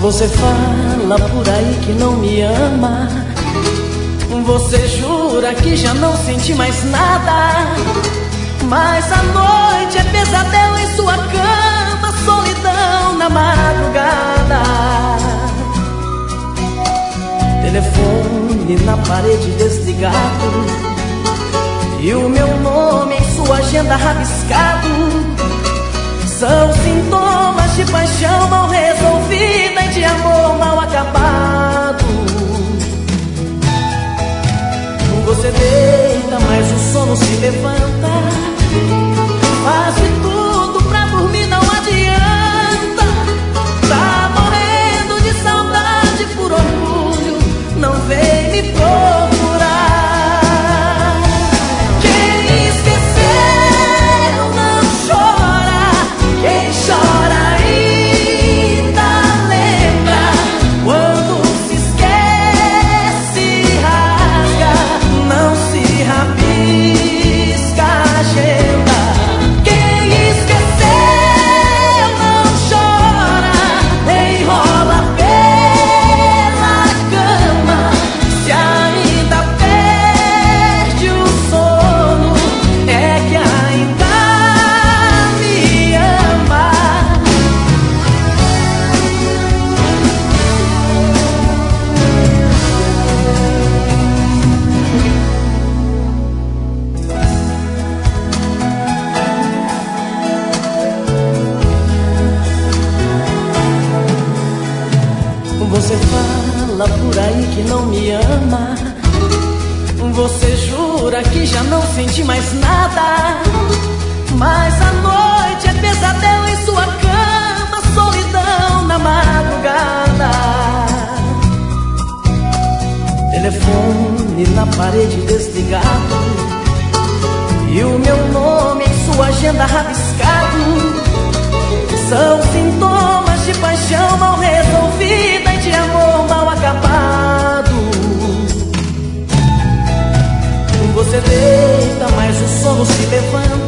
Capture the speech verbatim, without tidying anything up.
Você fala por aí que não me ama, você jura que já não sente mais nada, mas a noite é pesadelo em sua cama, solidão na madrugada. Telefone na parede desligado e o meu nome em sua agenda rabiscado. São sintomas de paixão mal resolvida e de amor mal acabado. Você deita, mas o sono se levanta, faz de tudo pra dormir, não adianta. Tá morrendo de saudade, por orgulho não vem me procurar. Quem esqueceu não chora, quem chora ainda lembra. Quando se esquece, rasga, não se rabisca a agenda. Quem esqueceu não chora, enrola pela cama. Se ainda perde o sono, é que ainda me ama. Você fala por aí que não me ama, você jura que já não sente mais nada, mas a noite é pesadelo em sua cama, solidão na madrugada. Telefone na parede desligado e o meu nome em sua agenda rabiscado. São sintomas de paixão mal resolvida e de amor mal acabado. Você deita, mas o sono se levanta,